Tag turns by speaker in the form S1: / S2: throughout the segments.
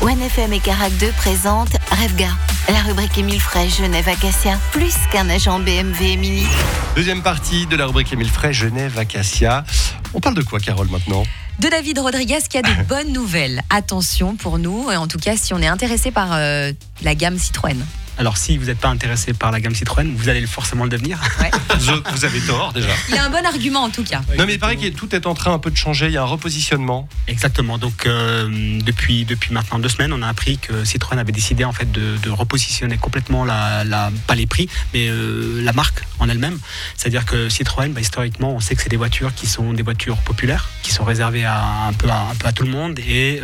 S1: OneFM et Carac 2 présentent Revga, la rubrique Émile Frey Genève Acacia, plus qu'un agent BMW et Mini.
S2: Deuxième partie de la rubrique Émile Frey Genève Acacia. On parle de quoi, Carole, maintenant ?
S3: De David Rodriguez qui a de bonnes nouvelles. Attention pour nous, en tout cas si on est intéressé par la gamme Citroën.
S4: Alors si vous n'êtes pas intéressé par la gamme Citroën, vous allez forcément le devenir.
S3: Ouais.
S2: Vous avez tort déjà.
S3: Il a un bon argument en tout cas.
S2: Non mais il paraît que tout est en train un peu de changer, il y a un repositionnement.
S4: Exactement, donc depuis maintenant 2 semaines, on a appris que Citroën avait décidé en fait de repositionner complètement pas les prix, mais la marque en elle-même. C'est-à-dire que Citroën, historiquement, on sait que c'est des voitures qui sont des voitures populaires, qui sont réservées un peu à tout le monde et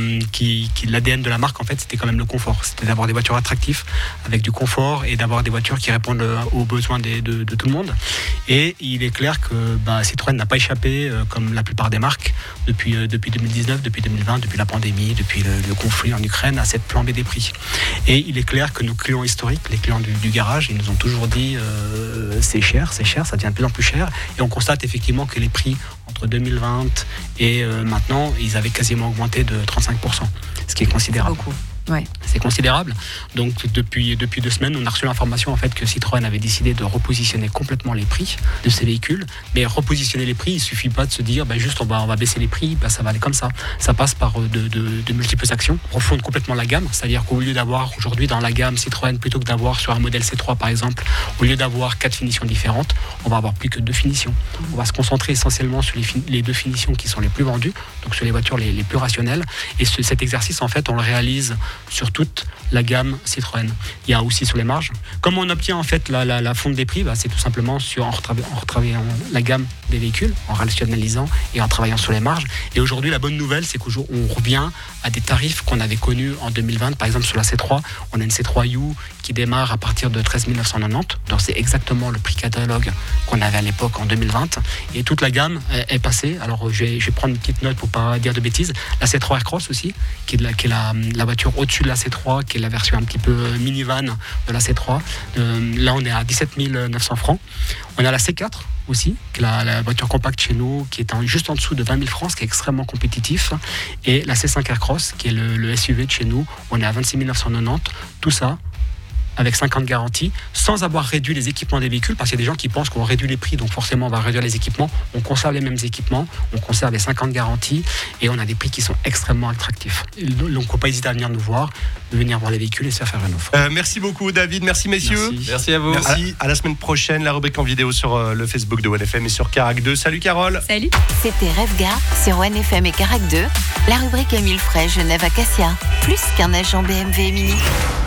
S4: qui l'ADN de la marque en fait c'était quand même le confort, c'était d'avoir des voitures attractives avec du confort et d'avoir des voitures qui répondent aux besoins de tout le monde. Et il est clair que Citroën n'a pas échappé, comme la plupart des marques, depuis 2019, depuis 2020, depuis la pandémie, depuis le conflit en Ukraine, à cette flambée des prix. Et il est clair que nos clients historiques, les clients du garage, ils nous ont toujours dit c'est cher, ça devient de plus en plus cher. Et on constate effectivement que les prix entre 2020 et maintenant, ils avaient quasiment augmenté de 35%, ce qui est considérable.
S3: Beaucoup. Ouais.
S4: C'est considérable. Donc depuis 2 semaines, on a reçu l'information en fait que Citroën avait décidé de repositionner complètement les prix de ses véhicules. Mais repositionner les prix, il suffit pas de se dire juste on va baisser les prix, ça va aller comme ça. Ça passe par de multiples actions. Refondre complètement la gamme, c'est-à-dire qu'au lieu d'avoir aujourd'hui dans la gamme Citroën, plutôt que d'avoir sur un modèle C3 par exemple, au lieu d'avoir 4 finitions différentes, on va avoir plus que 2 finitions. On va se concentrer essentiellement sur les 2 finitions qui sont les plus vendues, donc sur les voitures les plus rationnelles. Et cet exercice en fait, on le réalise sur toute la gamme Citroën. Il y a aussi sur les marges. Comment on obtient en fait la fonte des prix, c'est tout simplement en retravaillant la gamme des véhicules, en rationalisant et en travaillant sur les marges. Et aujourd'hui, la bonne nouvelle, c'est qu'aujourd'hui, on revient à des tarifs qu'on avait connus en 2020. Par exemple, sur la C3, on a une C3U qui démarre à partir de 13 990. Donc c'est exactement le prix catalogue qu'on avait à l'époque en 2020. Et toute la gamme est passée. Alors je vais prendre une petite note pour pas dire de bêtises. La C3 Aircross aussi, qui est la voiture au-dessus de la C3, qui est la version un petit peu minivan de la C3. Là, on est à 17 900 francs. On a la C4 aussi, qui est la voiture compacte chez nous, qui est juste en dessous de 20 000 francs, ce qui est extrêmement compétitif. Et la C5 Aircross, qui est le SUV de chez nous, on est à 26 990. Tout ça avec 5 ans de garantie, sans avoir réduit les équipements des véhicules, parce qu'il y a des gens qui pensent qu'on réduit les prix, donc forcément on va réduire les équipements. On conserve les mêmes équipements, on conserve les 5 ans de garantie, et on a des prix qui sont extrêmement attractifs. Donc il ne faut pas hésiter à venir nous voir, venir voir les véhicules et se faire une offre.
S2: Merci beaucoup David, merci messieurs.
S5: Merci à vous.
S2: Merci. À la semaine prochaine, la rubrique en vidéo sur le Facebook de OneFM et sur Carac 2. Salut Carole.
S3: Salut.
S1: C'était Revga sur OneFM et Carac 2, la rubrique Émile Frey Genève Acacia, plus qu'un agent BMW et Mini.